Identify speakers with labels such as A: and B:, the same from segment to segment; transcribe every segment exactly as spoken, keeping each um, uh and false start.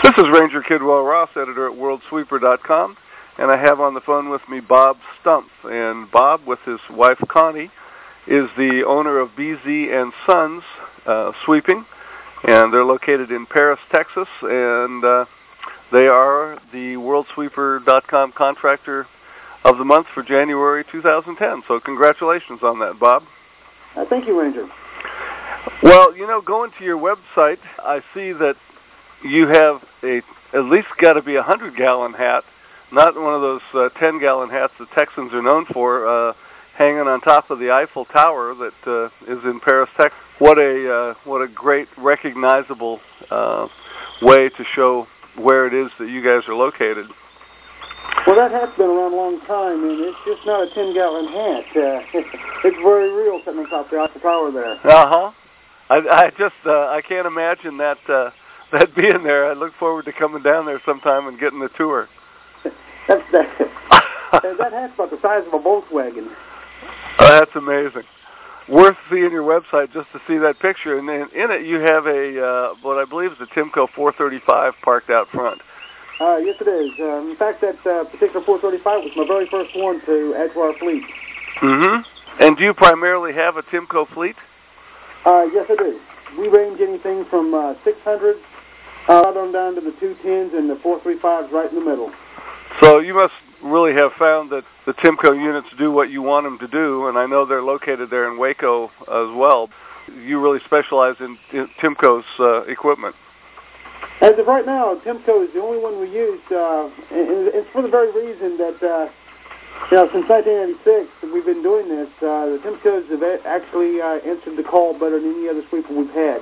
A: This is Ranger Kidwell Ross, editor at world sweeper dot com, and I have on the phone with me Bob Stumpf. And Bob, with his wife Connie, is the owner of B Z and Sons uh, Sweeping, and they're located in Paris, Texas, and uh, they are the world sweeper dot com contractor of the month for January two thousand ten. So congratulations on that, Bob.
B: Uh, thank you, Ranger.
A: Well, you know, going to your website, I see that you have a at least got to be a hundred-gallon hat, not one of those uh, ten-gallon hats the Texans are known for, uh, hanging on top of the Eiffel Tower that uh, is in Paris, Texas. What a uh, what a great recognizable uh, way to show where it is that you guys are located.
B: Well, that hat's been around a long time, and it's just not a ten-gallon hat. Uh, it's very real sitting on top of the Eiffel Tower there.
A: Uh-huh. I, I just, uh, I can't imagine that uh, that being there. I look forward to coming down there sometime and getting the tour.
B: That's, that, that hat's about the size of a Volkswagen.
A: Oh, that's amazing. Worth seeing your website just to see that picture. And in, in it, you have a, uh, what I believe is a Timco four thirty-five parked out front.
B: Uh, yes, it is. Um, in fact, that uh, particular four thirty-five was my very first one to add to our fleet.
A: Mm-hmm. And do you primarily have a Timco fleet?
B: Uh, yes, I do. We range anything from uh, six hundred uh, right on down to the two tens and the four thirty-fives right in the middle.
A: So you must really have found that the Timco units do what you want them to do, and I know they're located there in Waco as well. You really specialize in, in Timco's uh, equipment.
B: As of right now, Timco is the only one we use, uh, and it's for the very reason that, uh, you know, since nineteen eighty-six we've been doing this, uh, the Timcos have actually uh, answered the call better than any other sweeper we've had.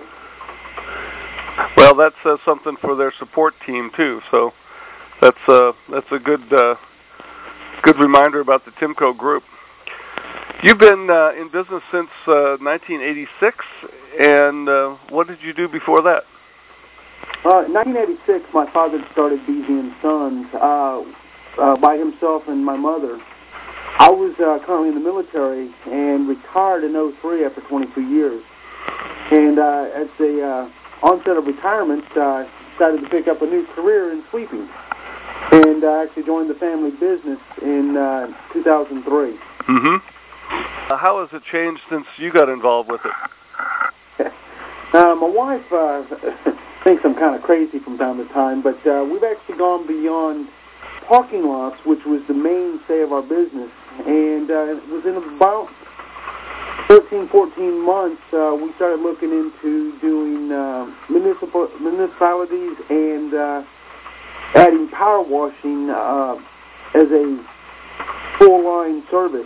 A: Well, that says something for their support team, too, so that's, uh, that's a good, uh, good reminder about the Timco group. You've been uh, in business since uh, nineteen eighty-six, and uh, what did you do before that?
B: Uh, in nineteen eighty-six, my father started B Z and Sons uh, uh, by himself and my mother. I was uh, currently in the military and retired in oh three after twenty-two years. And uh, at the uh, onset of retirement, uh, decided to pick up a new career in sweeping. And I uh, actually joined the family business in uh, two thousand three.
A: Mm-hmm. Uh, how has it changed since you got involved with it?
B: uh, my wife uh, thinks I'm kind of crazy from time to time, but uh, we've actually gone beyond parking lots, which was the mainstay of our business. And uh, it was in about thirteen, fourteen months, uh, we started looking into doing uh, municipal municipalities and uh, adding power washing uh, as a full-line service.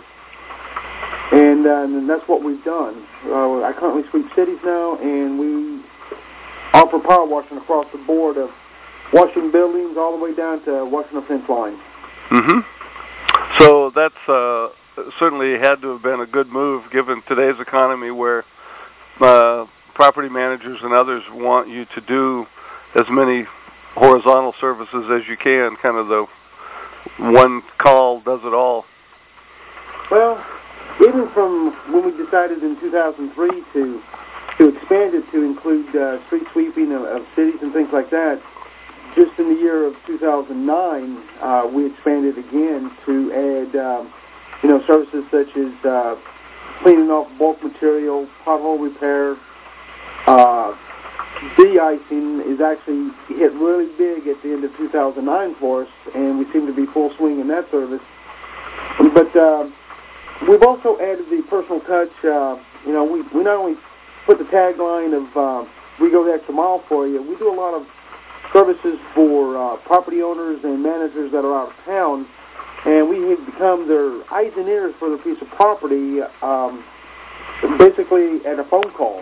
B: And, uh, and that's what we've done. Uh, I currently sweep cities now, and we offer power washing across the board of washing buildings all the way down to washing a fence line.
A: Mm-hmm. So that's uh, certainly had to have been a good move given today's economy where uh, property managers and others want you to do as many horizontal services as you can, kind of the one call does it all.
B: Well, even from when we decided in two thousand three to to expand it to include uh, street sweeping of, of cities and things like that, just in the year of two thousand nine, uh, we expanded again to add, um, you know, services such as uh, cleaning off bulk material, pothole repair. Uh, de-icing is actually hit really big at the end of two thousand nine for us, and we seem to be full swing in that service. But uh, we've also added the personal touch. Uh, you know, we, we not only put the tagline of uh, we go the extra mile for you, we do a lot of services for uh, property owners and managers that are out of town, and we have become their eyes and ears for their piece of property, um, basically at a phone call.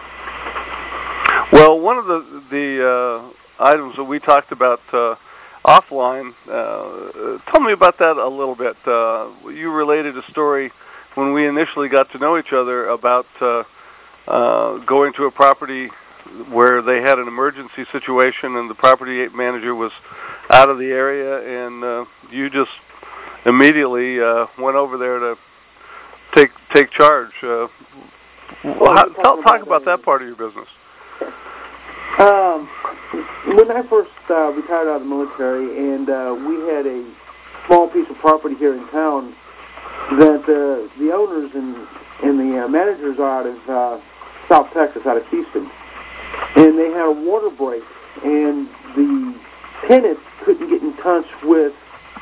A: Well, one of the the uh, items that we talked about uh, offline, uh, tell me about that a little bit. Uh, you related a story when we initially got to know each other about uh, uh, going to a property where they had an emergency situation and the property manager was out of the area, and uh, you just immediately uh, went over there to take take charge. Uh,
B: well,
A: how, tell, talk about that part of your business.
B: Um, when I first uh, retired out of the military, and uh, we had a small piece of property here in town that uh, the owners and, and the uh, managers are out of uh, South Texas, out of Houston, and they had a water break, and the tenants couldn't get in touch with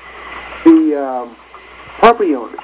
B: the um, property owners.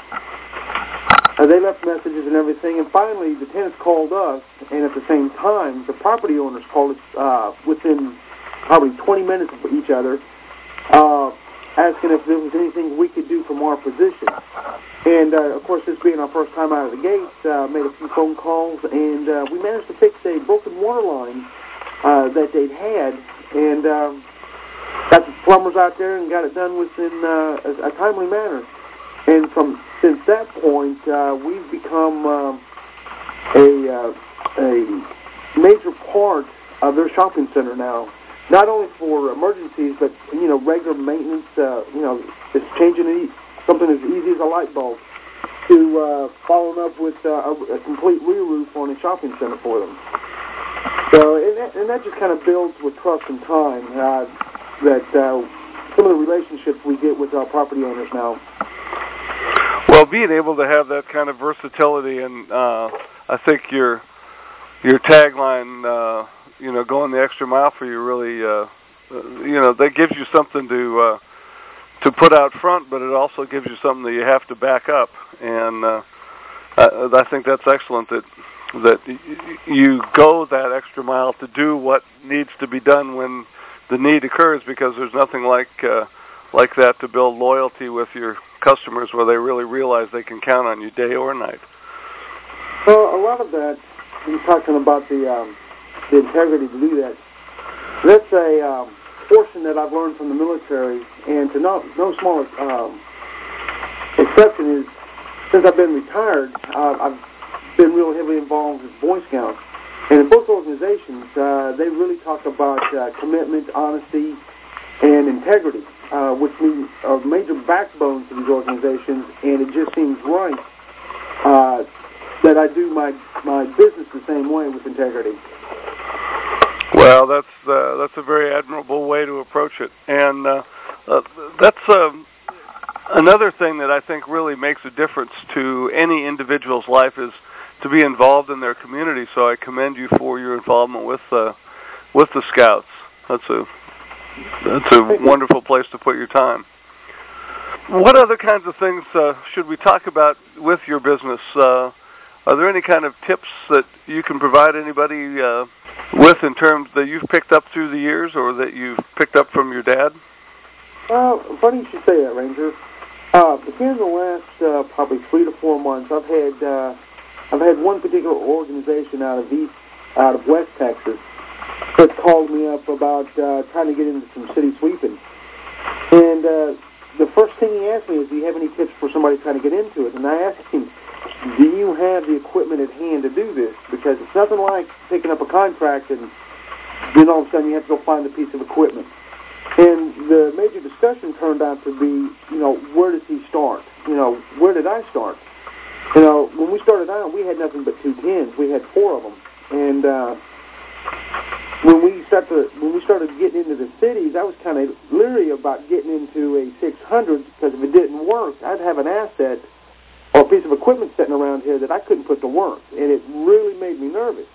B: Uh, they left messages and everything, and finally the tenants called us, and at the same time, the property owners called us uh, within probably twenty minutes of each other, uh, asking if there was anything we could do from our position. And, uh, of course, this being our first time out of the gate, uh, made a few phone calls, and uh, we managed to fix a broken water line uh, that they'd had, and um, got the plumbers out there and got it done within uh, a, a timely manner. And from since that point, uh, we've become uh, a, uh, a major part of their shopping center now. Not only for emergencies, but, you know, regular maintenance, uh, you know, it's changing something as easy as a light bulb to uh, following up with uh, a, a complete re-roof on a shopping center for them. So, and that, and that just kind of builds with trust and time, uh, that uh, some of the relationships we get with our property owners now.
A: Well, being able to have that kind of versatility, and uh, I think your your tagline, uh, you know, going the extra mile for you, really, uh, you know, that gives you something to uh, to put out front, but it also gives you something that you have to back up. And uh, I, I think that's excellent that that you go that extra mile to do what needs to be done when the need occurs, because there's nothing like uh, like that to build loyalty with your customers where they really realize they can count on you day or night.
B: Well, a lot of that, you're talking about the um, the integrity to do that. That's a um, portion that I've learned from the military, and to no, no small um, exception is, since I've been retired, uh, I've been real heavily involved with Boy Scouts. And in both organizations, uh, they really talk about uh, commitment, honesty, and integrity, uh, which mean are major backbones to these organizations, and it just seems right uh, that I do my, my business the same way with integrity.
A: Well, that's uh, that's a very admirable way to approach it, and uh, uh, that's uh, another thing that I think really makes a difference to any individual's life is to be involved in their community. So I commend you for your involvement with uh, with the Scouts. That's a that's a wonderful place to put your time. What other kinds of things uh, should we talk about with your business? Uh, are there any kind of tips that you can provide anybody uh, with in terms that you've picked up through the years, or that you've picked up from your dad?
B: Uh, funny you should say that, Ranger. Uh, within the last uh, probably three to four months, I've had uh, I've had one particular organization out of East, out of West Texas, that called me up about uh, trying to get into some city sweeping. And uh, the first thing he asked me is, do you have any tips for somebody trying to get into it? And I asked him, do you have the equipment at hand to do this? Because it's nothing like picking up a contract and then all of a sudden you have to go find a piece of equipment. And the major discussion turned out to be, you know, where does he start? You know, where did I start? You know, when we started out, we had nothing but two tens. We had four of them. And uh, when we started when we started getting into the cities, I was kind of leery about getting into a six hundred, because if it didn't work, I'd have an asset or a piece of equipment sitting around here that I couldn't put to work, and it really made me nervous.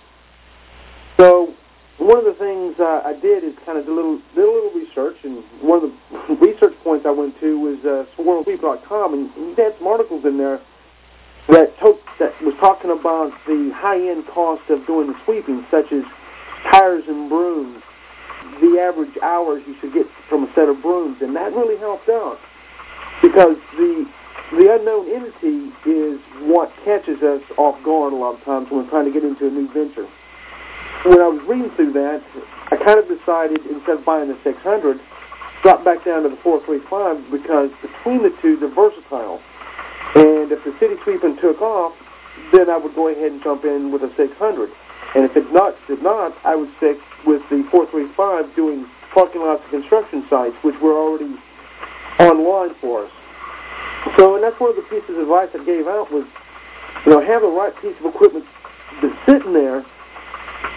B: So one of the things uh, I did is kind of did a little did a little research, and one of the research points I went to was uh, swarm sweep dot com, and they had some articles in there that, to- that was talking about the high-end cost of doing the sweeping, such as tires and brooms, the average hours you should get from a set of brooms, and that really helped out, because the the unknown entity is what catches us off guard a lot of times when we're trying to get into a new venture. When I was reading through that, I kind of decided, instead of buying the six hundred, drop back down to the four thirty-five, because between the two, they're versatile. And if the city sweeping took off, then I would go ahead and jump in with a six hundred. And if it not did not, I would stick with the four thirty-five doing parking lots and construction sites, which were already online for us. So, and that's one of the pieces of advice I gave out was, you know, have the right piece of equipment that's sitting there,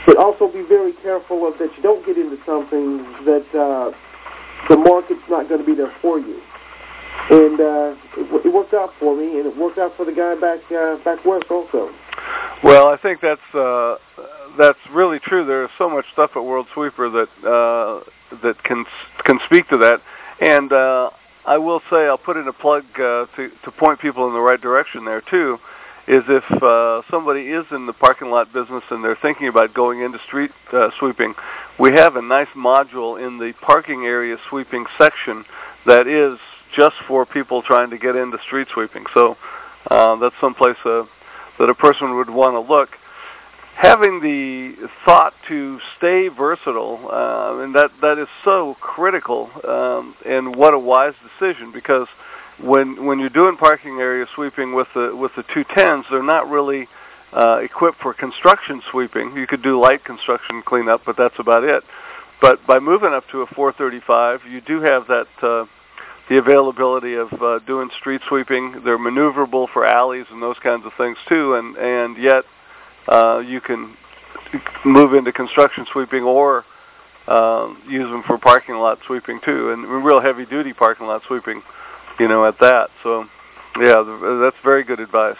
B: but also be very careful of that you don't get into something that uh, the market's not going to be there for you. And uh, it, it worked out for me, and it worked out for the guy back uh, back west also.
A: Well, I think that's uh, that's really true. There's so much stuff at World Sweeper that uh, that can can speak to that. And uh, I will say, I'll put in a plug uh, to to point people in the right direction there too. Is if uh, somebody is in the parking lot business and they're thinking about going into street uh, sweeping, we have a nice module in the parking area sweeping section that is just for people trying to get into street sweeping. So uh, that's someplace uh, that a person would want to look. Having the thought to stay versatile, uh, and that, that is so critical, um, and what a wise decision, because when when you're doing parking area sweeping with the with the two tens, they're not really uh, equipped for construction sweeping. You could do light construction cleanup, but that's about it. But by moving up to a four thirty-five, you do have that uh, the availability of uh, doing street sweeping. They're maneuverable for alleys and those kinds of things too, and and yet uh, you can move into construction sweeping or uh, use them for parking lot sweeping too, and real heavy duty parking lot sweeping, you know, at that. So, yeah, that's very good advice.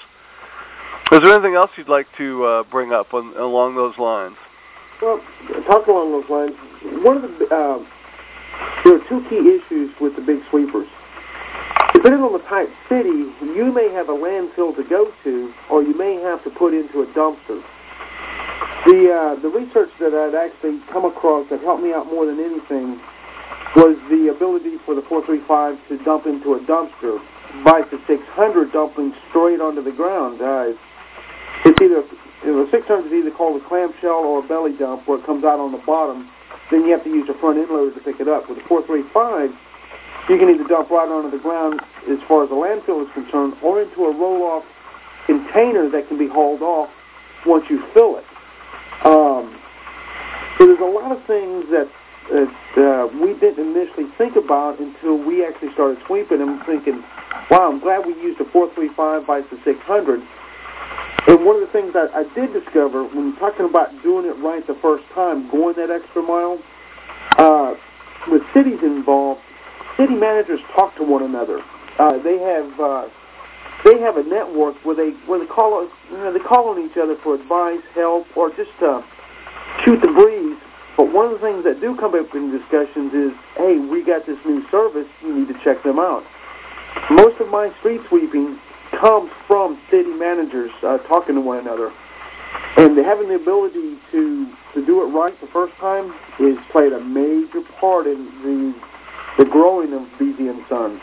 A: Is there anything else you'd like to uh, bring up on, along those lines?
B: Well, talk along those lines. One of the uh, there are two key issues with the big sweepers. Depending on the type city, you may have a landfill to go to, or you may have to put into a dumpster. The uh, the research that I'd actually come across that helped me out more than anything was the ability for the four thirty-five to dump into a dumpster, by the six hundred dumping straight onto the ground. Uh, it's either, you know, six hundred is either called a clamshell or a belly dump, where it comes out on the bottom. Then you have to use a front end loader to pick it up. With the four thirty-five, you can either dump right onto the ground as far as the landfill is concerned, or into a roll-off container that can be hauled off once you fill it. Um, so there's a lot of things that that uh, we didn't initially think about until we actually started sweeping. I'm thinking, wow, I'm glad we used a four thirty-five by the six hundred. And one of the things that I did discover when you're talking about doing it right the first time, going that extra mile, uh, with cities involved, city managers talk to one another. Uh, they have uh, they have a network where they where they call you know they call on each other for advice, help, or just uh, shoot the breeze. But one of the things that do come up in discussions is, hey, we got this new service, you need to check them out. Most of my street sweeping comes from city managers uh, talking to one another. And having the ability to, to do it right the first time is played a major part in the the growing of B Z and Son.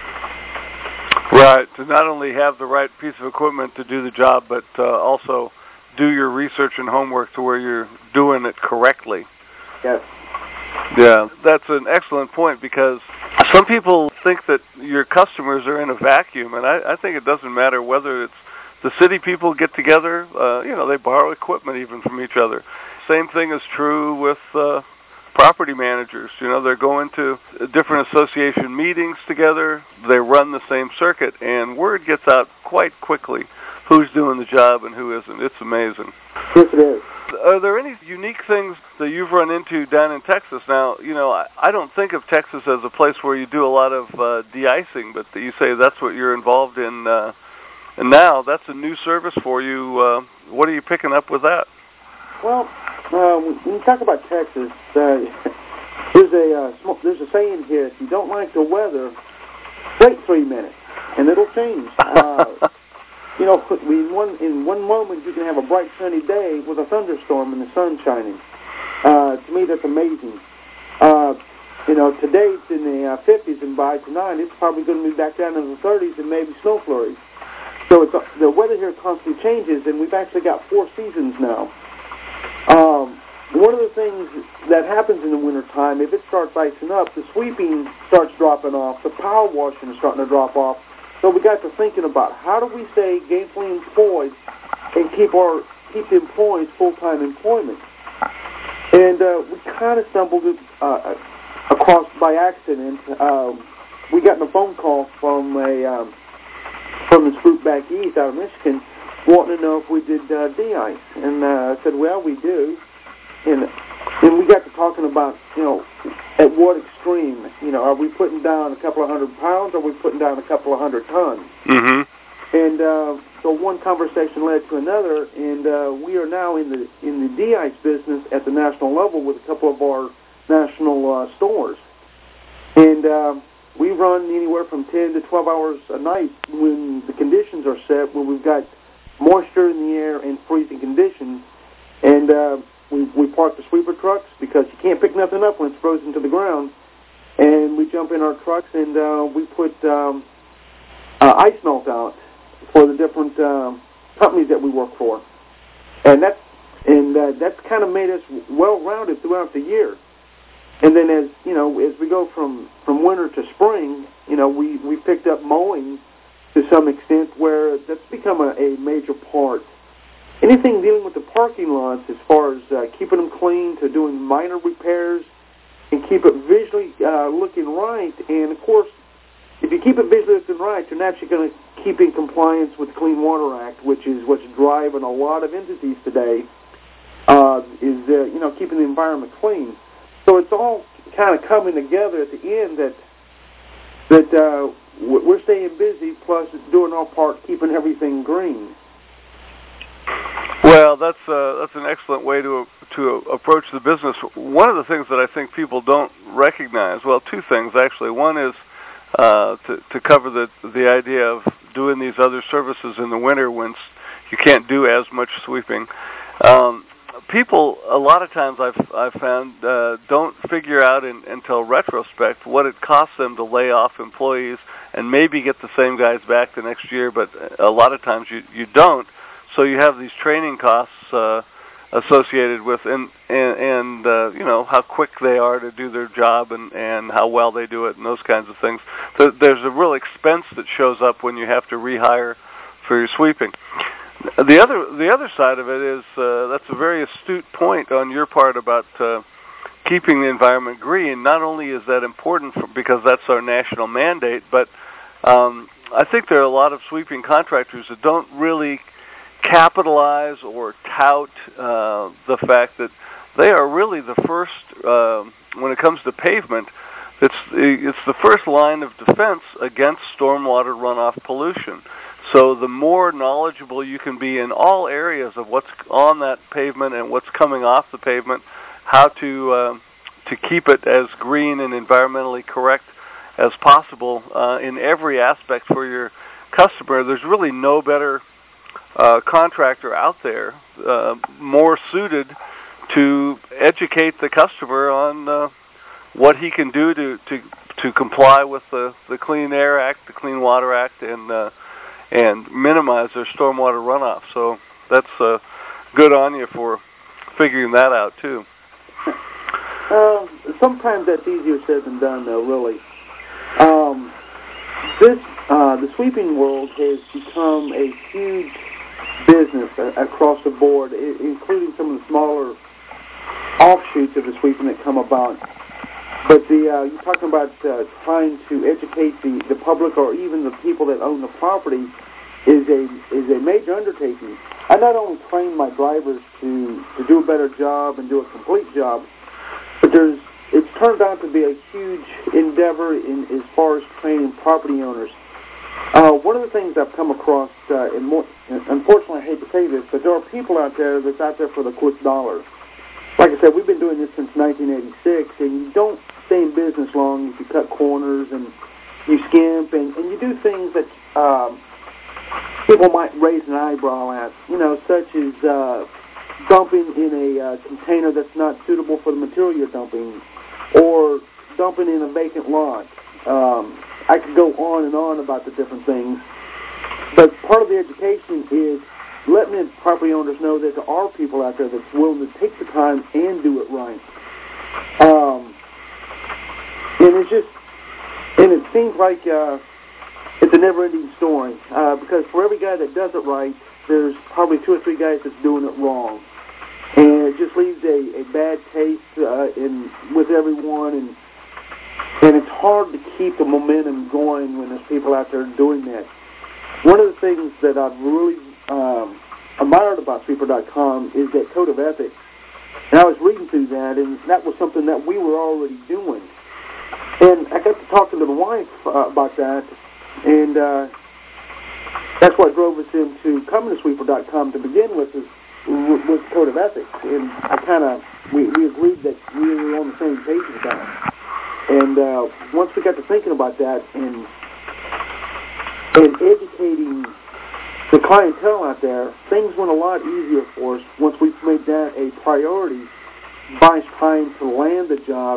A: Right, to not only have the right piece of equipment to do the job, but uh, also do your research and homework to where you're doing it correctly.
B: Yes.
A: Yeah, that's an excellent point, because some people think that your customers are in a vacuum, and I, I think it doesn't matter whether it's the city people get together, uh, you know, they borrow equipment even from each other. Same thing is true with uh, property managers. You know, they're going to different association meetings together, they run the same circuit, and word gets out quite quickly who's doing the job and who isn't. It's amazing.
B: Yes, it is.
A: Are there any unique things that you've run into down in Texas? Now, you know, I, I don't think of Texas as a place where you do a lot of uh, de-icing, but you say that's what you're involved in, uh, and now that's a new service for you. Uh, what are you picking up with that?
B: Well, uh, when you talk about Texas, uh, there's a uh, sm- there's a saying here: if you don't like the weather, wait three minutes, and it'll change. Uh, You know, in one in one moment you can have a bright sunny day with a thunderstorm and the sun shining. Uh, to me, that's amazing. Uh, you know, today it's in the uh, fifties, and by tonight it's probably going to be back down in the thirties and maybe snow flurries. So it's, uh, the weather here constantly changes, and we've actually got four seasons now. Um, one of the things that happens in the wintertime, if it starts icing up, the sweeping starts dropping off, the power washing is starting to drop off. So we got to thinking about how do we stay gainfully employed and keep our keep the employees full-time employment. And uh, we kind of stumbled uh, across by accident. Uh, we got a phone call from a um, from this group back east out of Michigan, wanting to know if we did uh, de-ice. And uh, I said, well, we do. and and we got to talking about, you know, at what extreme, you know, are we putting down a couple of hundred pounds, or are we putting down a couple of hundred tons?
A: Mm-hmm.
B: And uh, so one conversation led to another, and uh, we are now in the in the de-ice business at the national level with a couple of our national uh, stores. And uh, we run anywhere from ten to twelve hours a night when the conditions are set, where we've got moisture in the air and freezing conditions. And uh, we, we park the sweeper trucks because you can't pick nothing up when it's frozen to the ground. And we jump in our trucks and uh, we put um, uh, ice melt out for the different um, companies that we work for. And that's, and, uh, that's kind of made us well-rounded throughout the year. And then as, you know, as we go from, from winter to spring, you know, we, we picked up mowing to some extent where that's become a, a major part. Anything dealing with the parking lots as far as uh, keeping them clean to doing minor repairs and keep it visually uh, looking right. And, of course, if you keep it visually looking right, you're naturally going to keep in compliance with the Clean Water Act, which is what's driving a lot of entities today, uh, is, uh, you know, keeping the environment clean. So it's all kind of coming together at the end that that uh, we're staying busy, plus doing our part, keeping everything green.
A: Well, that's uh, that's an excellent way to to approach the business. One of the things that I think people don't recognize, well, two things actually. One is uh, to to cover the the idea of doing these other services in the winter when you can't do as much sweeping. Um, People, a lot of times I've I've found uh, don't figure out in, until retrospect what it costs them to lay off employees and maybe get the same guys back the next year, but a lot of times you, you don't. So you have these training costs uh, associated with and and, and uh, you know how quick they are to do their job and, and how well they do it and those kinds of things. So there's a real expense that shows up when you have to rehire for your sweeping. The other the other side of it is uh, that's a very astute point on your part about uh, keeping the environment green. Not only is that important for, because that's our national mandate, but um, I think there are a lot of sweeping contractors that don't really capitalize or tout uh, the fact that they are really the first, uh, when it comes to pavement, it's, it's the first line of defense against stormwater runoff pollution. So the more knowledgeable you can be in all areas of what's on that pavement and what's coming off the pavement, how to uh, to keep it as green and environmentally correct as possible uh, in every aspect for your customer, there's really no better uh, contractor out there uh, more suited to educate the customer on uh, what he can do to, to, to comply with the, the Clean Air Act, the Clean Water Act, and uh, and minimize their stormwater runoff. So that's uh, good on you for figuring that out, too.
B: Uh, sometimes that's easier said than done, though, really. Um, this uh, the sweeping world has become a huge business across the board, including some of the smaller offshoots of the sweeping that come about. But the uh, you're talking about uh, trying to educate the, the public or even the people that own the property is a is a major undertaking. I not only train my drivers to, to do a better job and do a complete job, but there's it's turned out to be a huge endeavor in as far as training property owners. Uh, one of the things I've come across, uh, and more, unfortunately I hate to say this, but there are people out there that's out there for the quick dollar. Like I said, we've been doing this since nineteen eighty-six, and you don't stay in business long if you cut corners and you skimp and, and you do things that um, people might raise an eyebrow at, you know, such as uh, dumping in a uh, container that's not suitable for the material you're dumping, or dumping in a vacant lot. Um, I could go on and on about the different things, but part of the education is letting the property owners know that there are people out there that's willing to take the time and do it right. Um, and it's just, and it seems like uh, it's a never-ending story uh, because for every guy that does it right, there's probably two or three guys that's doing it wrong, and it just leaves a, a bad taste uh, in with everyone, and and it's hard to keep the momentum going when there's people out there doing that. One of the things that I've really um, admired about sweeper dot com is that code of ethics. And I was reading through that, and that was something that we were already doing. And I got to talking to the wife uh, about that, and uh, that's what drove us into coming to sweeper dot com to begin with, is with Code of Ethics. And I kind of, we, we agreed that we were on the same page with that. And uh, once we got to thinking about that and, and educating the clientele out there, things went a lot easier for us once we made that a priority by trying to land the job,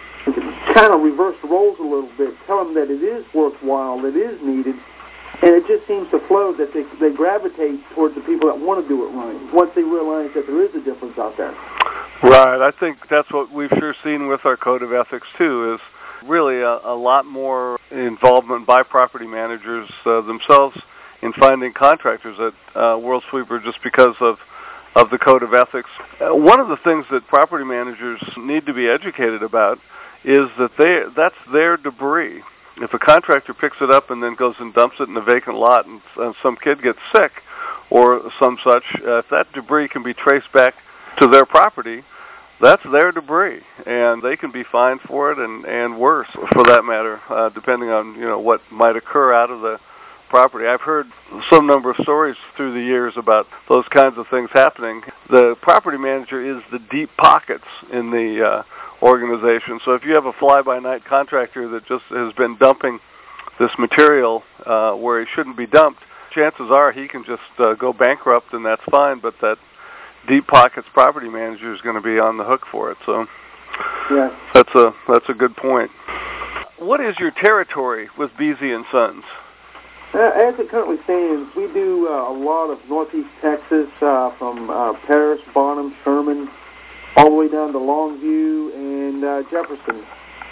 B: kind of reverse the roles a little bit, tell them that it is worthwhile, that it is needed, and it just seems to flow that they, they gravitate towards the people that want to do it right once they realize that there is a difference out there.
A: Right. I think that's what we've sure seen with our Code of Ethics, too, is really a, a lot more involvement by property managers uh, themselves in finding contractors at uh, World Sweeper just because of, of the Code of Ethics. Uh, one of the things that property managers need to be educated about is that they that's their debris. If a contractor picks it up and then goes and dumps it in a vacant lot and, and some kid gets sick or some such, uh, if that debris can be traced back to their property, that's their debris, and they can be fined for it and, and worse, for that matter, uh, depending on, you know, what might occur out of the property. I've heard some number of stories through the years about those kinds of things happening. The property manager is the deep pockets in the uh, organization. So if you have a fly-by-night contractor that just has been dumping this material uh, where he shouldn't be dumped, chances are he can just uh, go bankrupt, and that's fine, but that deep pockets property manager is going to be on the hook for it. So
B: yeah.
A: that's a that's a good point. What is your territory with Beasy and Sons?
B: Uh, as it currently stands, we do uh, a lot of northeast Texas, uh, from uh, Paris, Bonham, Sherman, all the way down to Longview and uh, Jefferson.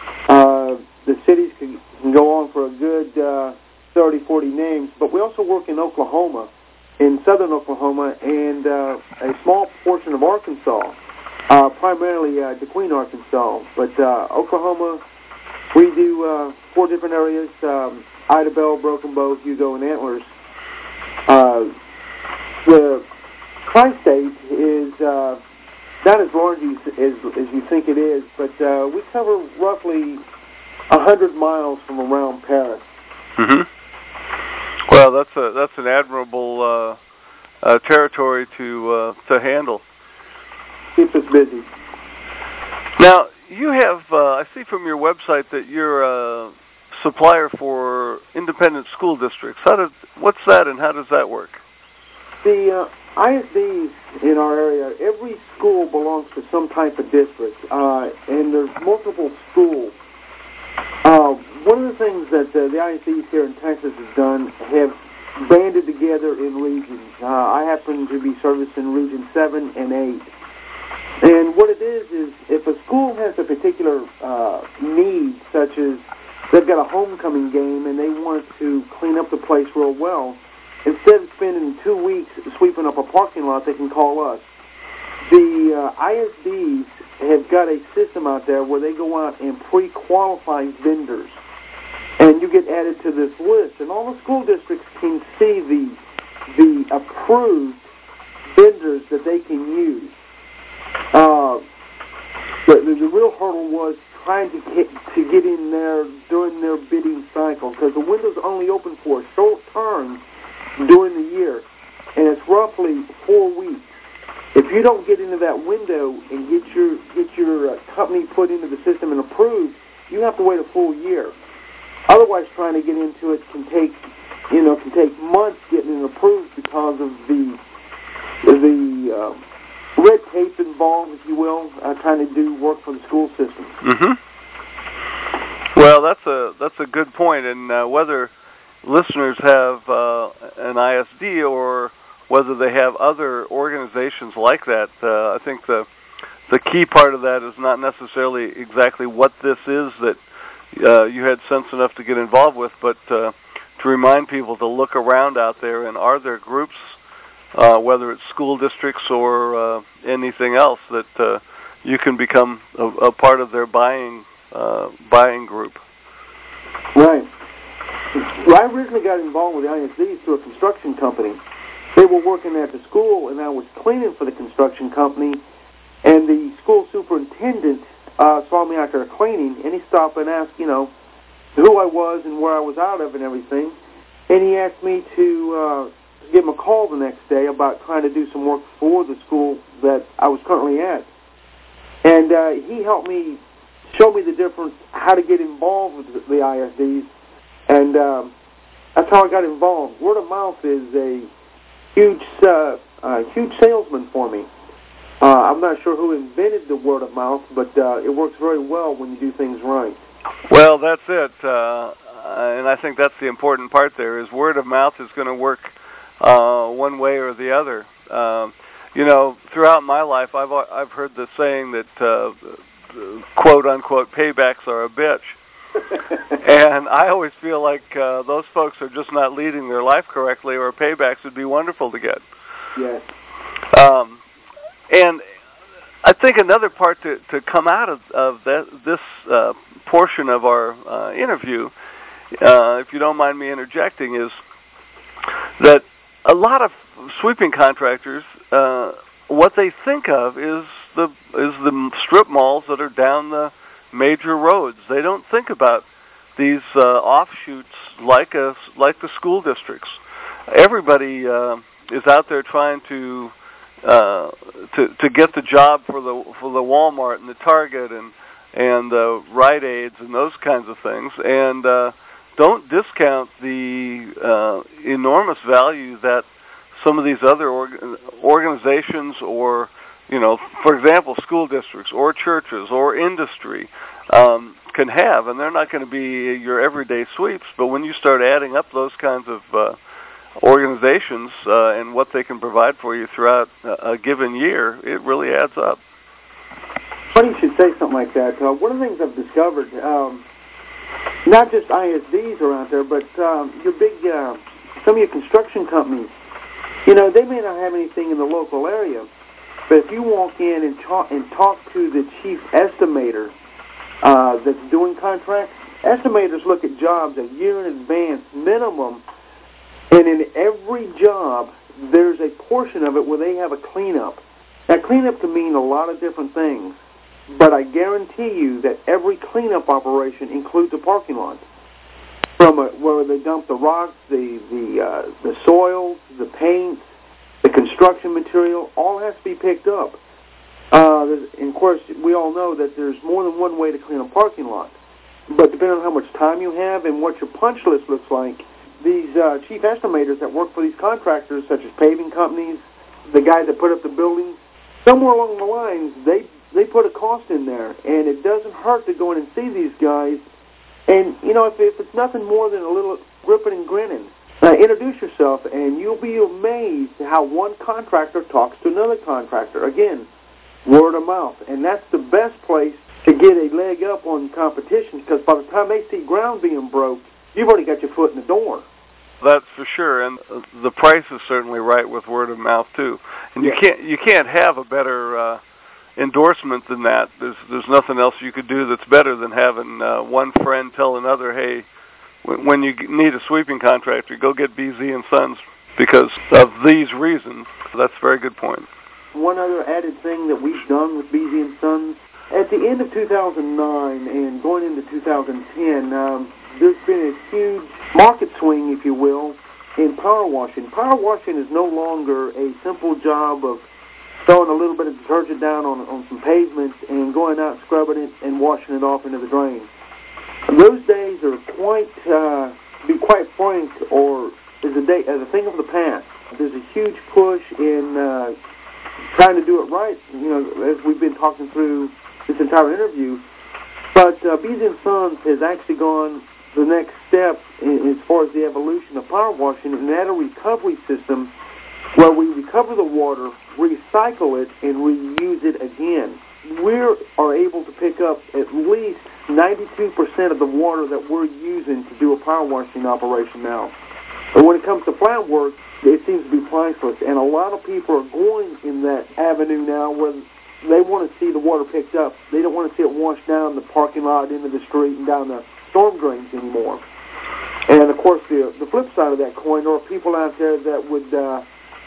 B: Uh, the cities can, can go on for a good uh, thirty, forty names, but we also work in Oklahoma, in southern Oklahoma, and uh, a small portion of Arkansas, uh, primarily uh, DeQueen, Arkansas. But uh, Oklahoma, we do uh, four different areas, um, Idabel, Broken Bow, Hugo, and Antlers. Uh, the tri-state is uh, not as large as, as, as you think it is, but uh, we cover roughly one hundred miles from around Paris.
A: Mm-hmm. Well, that's a that's an admirable uh, uh, territory to uh, to handle.
B: Keeps us busy.
A: Now, you have, uh, I see from your website that you're a supplier for independent school districts. How does, what's that, and how does that work?
B: The uh, I S Ds in our area, every school belongs to some type of district, uh, and there's multiple schools. Uh, one of the things that uh, the I S Ds here in Texas has done have banded together in regions. Uh, I happen to be serviced in Region seven and eight. And what it is, is if a school has a particular uh, need, such as they've got a homecoming game and they want to clean up the place real well, instead of spending two weeks sweeping up a parking lot, they can call us. The uh, I S Ds have got a system out there where they go out and pre-qualify vendors, and you get added to this list. And all the school districts can see the the approved vendors that they can use. Uh, the, the, the real hurdle was trying to get to get in there during their bidding cycle, because the window's only open for a short term during the year, and it's roughly four weeks. If you don't get into that window and get your get your uh, company put into the system and approved, you have to wait a full year. Otherwise, trying to get into it can take you know can take months getting it approved because of the the uh, red tape involved, if you will, uh, trying to do work for the school system.
A: Mm-hmm. Well, that's a that's a good point, and uh, whether listeners have uh, an I S D or whether they have other organizations like that, uh, I think the the key part of that is not necessarily exactly what this is that uh, you had sense enough to get involved with, but uh, to remind people to look around out there, and are there groups, uh, whether it's school districts or uh, anything else, that uh, you can become a, a part of their buying uh, buying group.
B: Right. Well, I originally got involved with the I S Ds through a construction company. They were working at the school, and I was cleaning for the construction company, and and the school superintendent uh, saw me out there cleaning, and he stopped and asked, you know, who I was and where I was out of and everything. And he asked me to uh, give him a call the next day about trying to do some work for the school that I was currently at. And uh, he helped me, show me the difference, how to get involved with the I S Ds. And um, that's how I got involved. Word of mouth is a huge, uh, uh, huge salesman for me. Uh, I'm not sure who invented the word of mouth, but uh, it works very well when you do things right.
A: Well, that's it. Uh, and I think that's the important part there, is word of mouth is going to work uh, one way or the other. Um, you know, throughout my life, I've I've heard the saying that, uh, quote, unquote, paybacks are a bitch. And I always feel like uh, those folks are just not leading their life correctly, or paybacks would be wonderful to get.
B: Yes.
A: Um, and I think another part to, to come out of, of that, this uh, portion of our uh, interview, uh, if you don't mind me interjecting, is that a lot of sweeping contractors, uh, what they think of is the is the strip malls that are down the major roads. They don't think about these uh, offshoots like a, like the school districts. Everybody uh, is out there trying to uh, to to get the job for the for the Walmart and the Target and and the Rite Aids and those kinds of things, and uh, don't discount the uh, enormous value that some of these other org- organizations, or, you know, for example, school districts or churches or industry um, can have. And they're not going to be your everyday sweeps, but when you start adding up those kinds of uh, organizations uh, and what they can provide for you throughout a given year, it really adds up.
B: Funny you should say something like that. Uh, one of the things I've discovered, um, not just I S Ds are out there, but um, your big, uh, some of your construction companies, you know, they may not have anything in the local area, but if you walk in and talk, and talk to the chief estimator uh, that's doing contracts, estimators look at jobs a year in advance, minimum, and in every job, there's a portion of it where they have a cleanup. Now, cleanup can mean a lot of different things, but I guarantee you that every cleanup operation includes a parking lot. From a, where they dump the rocks, the the uh, the soil, the paint, the construction material, all has to be picked up. Uh, and of course, we all know that there's more than one way to clean a parking lot. But depending on how much time you have and what your punch list looks like, these uh, chief estimators that work for these contractors, such as paving companies, the guys that put up the buildings, somewhere along the lines, they they put a cost in there, and it doesn't hurt to go in and see these guys. And, you know, if, if it's nothing more than a little gripping and grinning, uh, introduce yourself, and you'll be amazed how one contractor talks to another contractor. Again, word of mouth. And that's the best place to get a leg up on competition, because by the time they see ground being broke, you've already got your foot in the door.
A: That's for sure, and the price is certainly right with word of mouth too. And you can't you can't have a better uh, endorsement than that. There's there's nothing else you could do that's better than having uh, one friend tell another, hey, when, when you need a sweeping contractor, go get B Z and Sons because of these reasons. That's a very good point.
B: One other added thing that we've done with B Z and Sons, at the end of two thousand nine and going into two thousand ten, um, there's been a huge market swing, if you will, in power washing. Power washing is no longer a simple job of throwing a little bit of detergent down on, on some pavements and going out, scrubbing it, and washing it off into the drain. Those days are quite, uh, to be quite frank, or is a, day, as a thing of the past. There's a huge push in uh, trying to do it right, you know, as we've been talking through this entire interview. But uh, B Z and Sons has actually gone the next step in, as far as the evolution of power washing, and that a recovery system where we recover the water, recycle it, and reuse it again. We are able to pick up at least ninety-two percent of the water that we're using to do a power washing operation now. And when it comes to plant work, it seems to be priceless, and a lot of people are going in that avenue now where they want to see the water picked up. They don't want to see it washed down the parking lot, into the street, and down the storm drains anymore. And, of course, the the flip side of that coin, there are people out there that would uh,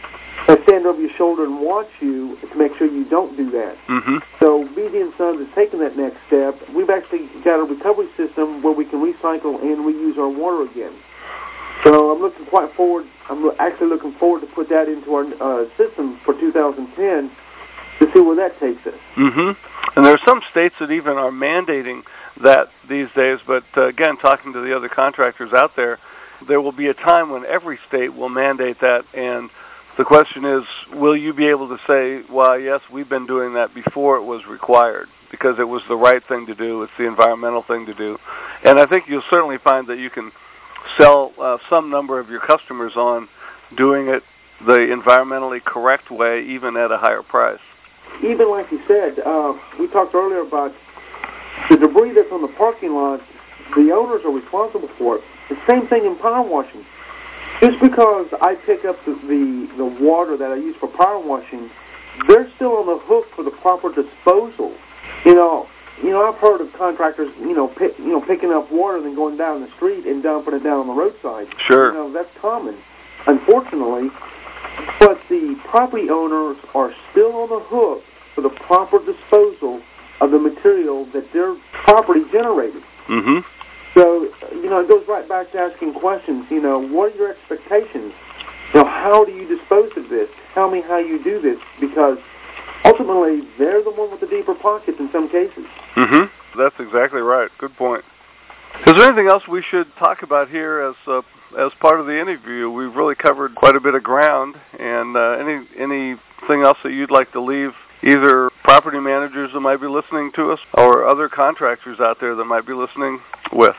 B: they stand over your shoulder and watch you to make sure you don't do that.
A: Mm-hmm.
B: So B Z and Sons is taking that next step. We've actually got a recovery system where we can recycle and reuse our water again. So I'm looking quite forward. I'm actually looking forward to put that into our uh, system for two thousand ten to see where that takes us.
A: Mm-hmm. And there are some states that even are mandating that these days. But uh, again, talking to the other contractors out there, there will be a time when every state will mandate that. And the question is, will you be able to say, well, yes, we've been doing that before it was required because it was the right thing to do, it's the environmental thing to do. And I think you'll certainly find that you can sell uh, some number of your customers on doing it the environmentally correct way, even at a higher price.
B: Even like you said, uh, we talked earlier about the debris that's on the parking lot, the owners are responsible for it. The same thing in power washing. Just because I pick up the, the, the water that I use for power washing, they're still on the hook for the proper disposal. You know, you know, I've heard of contractors, you know, pick, you know, picking up water and then going down the street and dumping it down on the roadside.
A: Sure.
B: You know, that's common, unfortunately. But the property owners are still on the hook for the proper disposal of the material that their property generated.
A: Mm-hmm.
B: So, you know, it goes right back to asking questions. You know, what are your expectations? You know, how do you dispose of this? Tell me how you do this, because ultimately they're the one with the deeper pockets in some cases.
A: Mm-hmm. That's exactly right. Good point. Is there anything else we should talk about here as uh, as part of the interview? We've really covered quite a bit of ground, and uh, any anything else that you'd like to leave either property managers that might be listening to us or other contractors out there that might be listening with?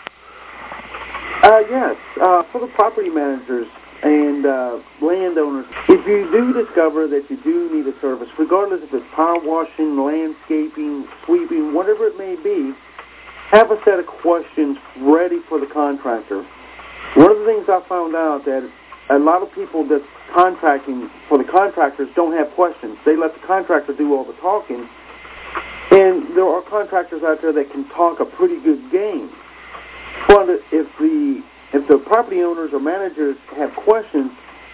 B: Uh, yes. Uh, for the property managers and uh, landowners, if you do discover that you do need a service, regardless if it's power washing, landscaping, sweeping, whatever it may be, have a set of questions ready for the contractor. One of the things I found out that a lot of people that's contracting for the contractors don't have questions. They let the contractor do all the talking. And there are contractors out there that can talk a pretty good game. But if the if the property owners or managers have questions,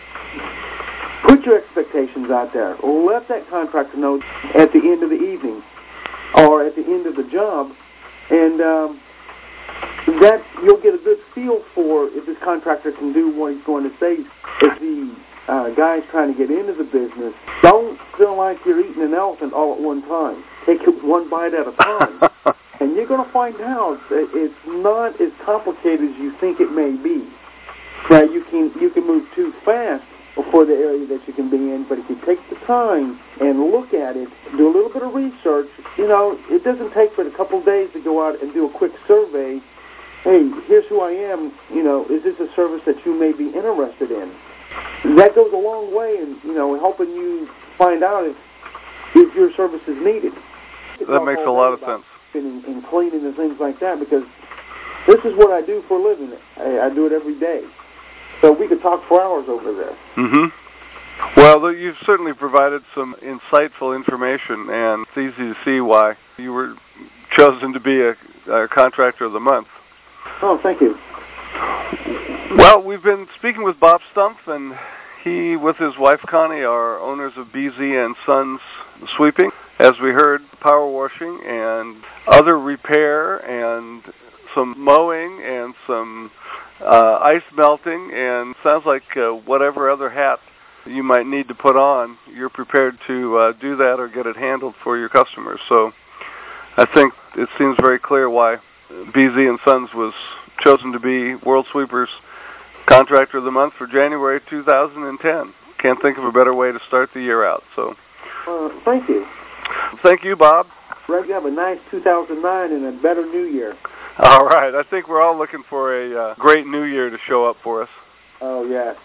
B: put your expectations out there. Let that contractor know at the end of the evening or at the end of the job, and um, that you'll get a good feel for if this contractor can do what he's going to say. If the uh, guy's trying to get into the business, don't feel like you're eating an elephant all at one time. Take it one bite at a time. And you're going to find out that it's not as complicated as you think it may be. Now, you can you can move too fast for the area that you can be in, but if you take the time and look at it, do a little bit of research, you know, it doesn't take but a couple of days to go out and do a quick survey. Hey, here's who I am, you know, is this a service that you may be interested in? That goes a long way in, you know, helping you find out if, if your service is needed.
A: That makes a lot of sense.
B: And, and cleaning and things like that, because this is what I do for a living. I, I do it every day. So we could talk for hours over this.
A: Mm-hmm. Well, you've certainly provided some insightful information, and it's easy to see why you were chosen to be a, a Contractor of the Month.
B: Oh, thank you.
A: Well, we've been speaking with Bob Stumpf, and he, with his wife Connie, are owners of B Z and Sons Sweeping. As we heard, power washing and other repair and some mowing and some uh, ice melting, and sounds like uh, whatever other hat you might need to put on, you're prepared to uh, do that or get it handled for your customers. So I think it seems very clear why B Z and Sons was chosen to be World Sweepers Contractor of the Month for January two thousand ten. Can't think of a better way to start the year out. So,
B: uh, thank you.
A: Thank you, Bob.
B: Greg, you have a nice two thousand nine and a better New Year.
A: All right. I think we're all looking for a uh, great New Year to show up for us.
B: Oh, yeah.